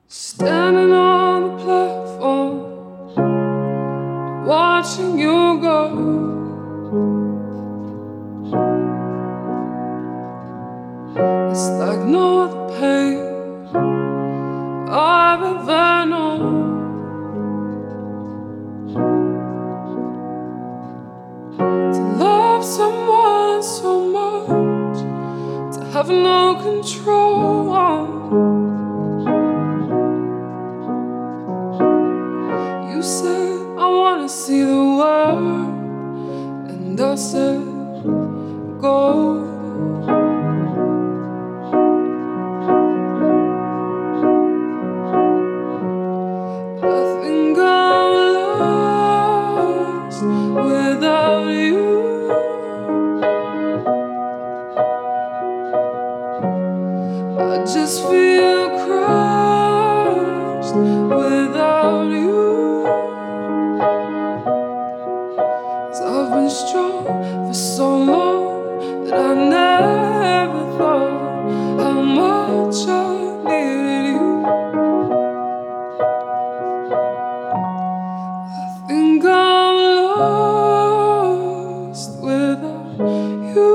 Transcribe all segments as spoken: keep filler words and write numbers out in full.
Standing on the platform, watching you go. It's like no other pain I've ever known. To love someone so much, to have no control on. You said, I wanna see the world, and I said, go. I think I'm lost without you. I just feel crushed without you. I've been strong for so long that I never thought how much I needed you. I think I'm lost without you.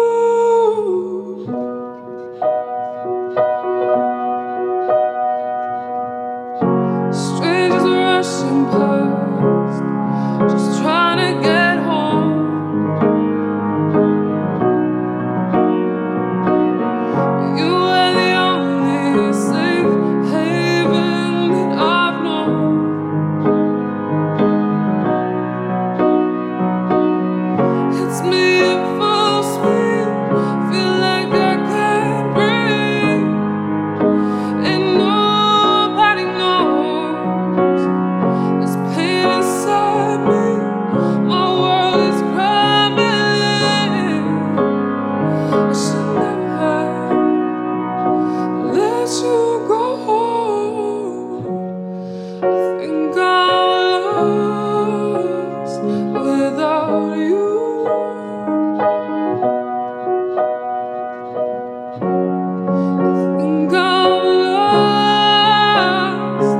Strangers rushing past, just trying to get without you. I think I'm lost,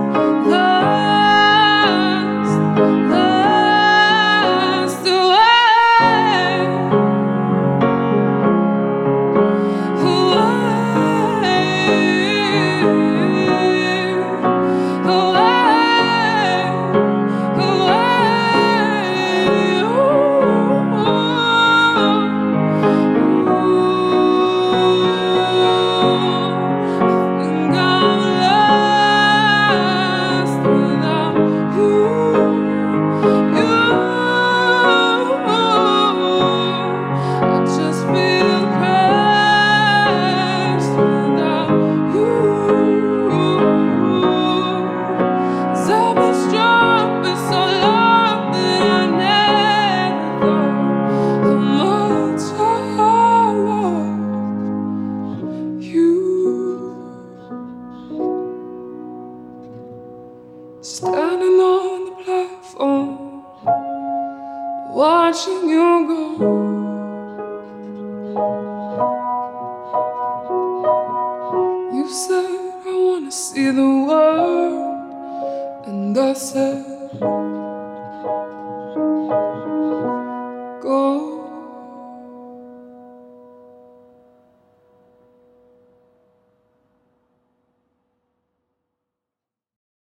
lost, lost away, standing on the platform, watching you go. You said, I wanna see the world, and I said,